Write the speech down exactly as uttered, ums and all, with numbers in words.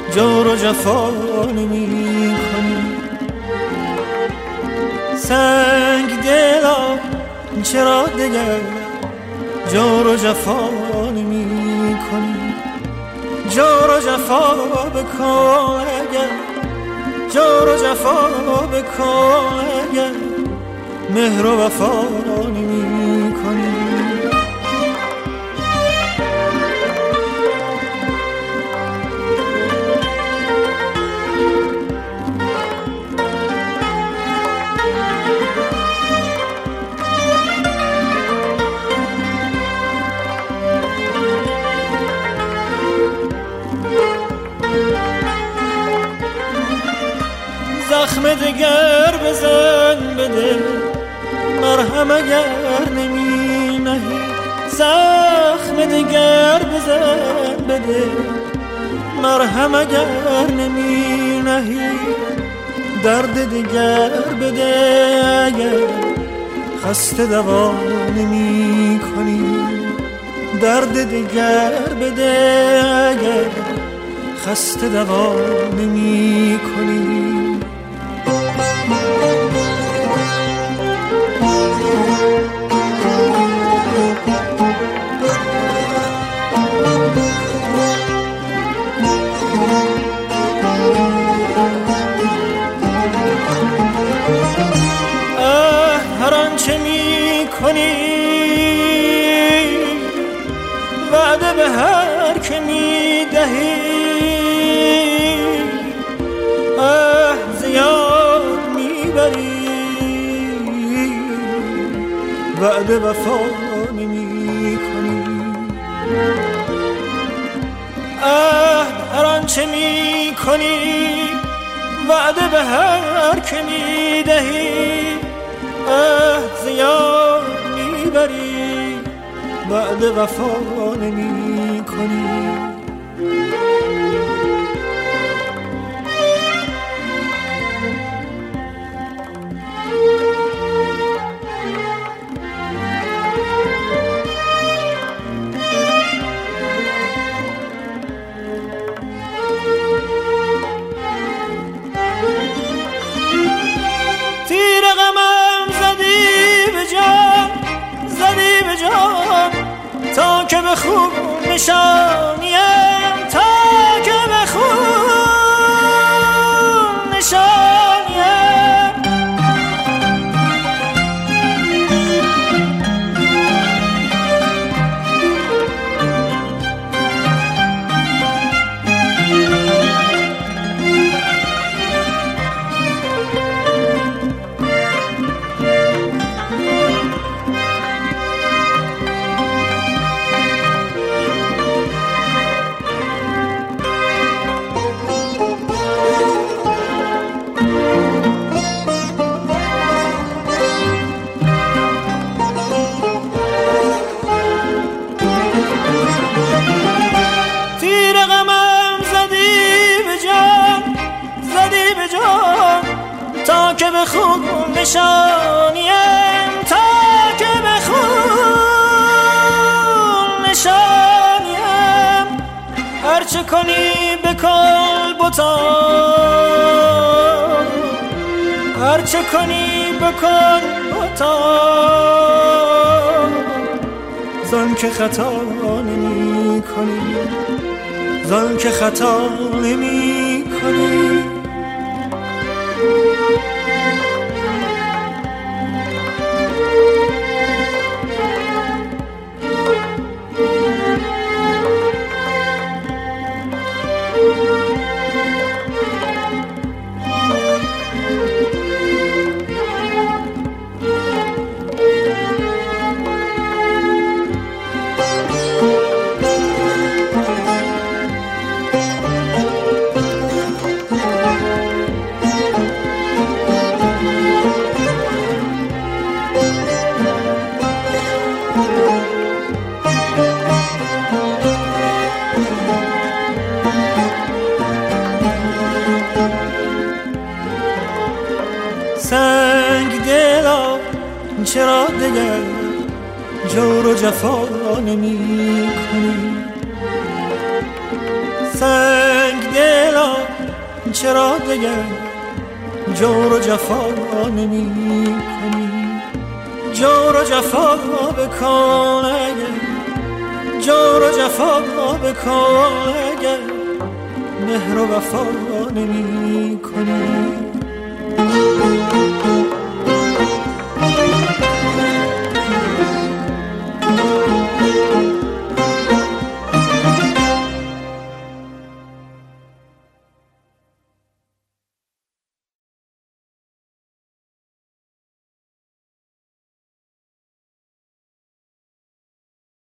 جور و جفا نمی کنی. سنگ دلا چرا دیگر جور و جفا نمی کنی. جور و جفا بکن اگر، جور و جفا بکن اگر مهر و وفا نمی کنی. زخم دگر بزن بده مرهم اگر نمی نهی. زخم دگر بزن بده مرهم اگر نمی نهی. درد دگر بده اگر خسته دوا نمی کنی. درد دگر بده اگر خسته دوا نمی کنی. هر آنچه می کنی وعده به هر که می دهی. اه زیاد می بری وعده وفا نمی کنی. اه هر آنچه می کنی وعده به هر که می دهی. اه زیاد میبری وعده وفا نمی کنی. تیر غمم زدی به جان، زدی به جان تا که به خوب نشانیم، تا که به خوب نشانیم. تا که به خوب نشانیم، تا که به خوب نشانیم. هرچه کنی بکن بتا، هرچه کنی بکن بتا. زن که خطا نمی کنی، زن که خطا نمی کنی. سنگ دلا چرا دیگر جور و جفا نمی کنی. سنگ دلا چرا دیگر جور و جفا نمی کنی؟ جور و جفا بکن اگر، جور و جفا بکن اگر مهر و وفا نمی کنی.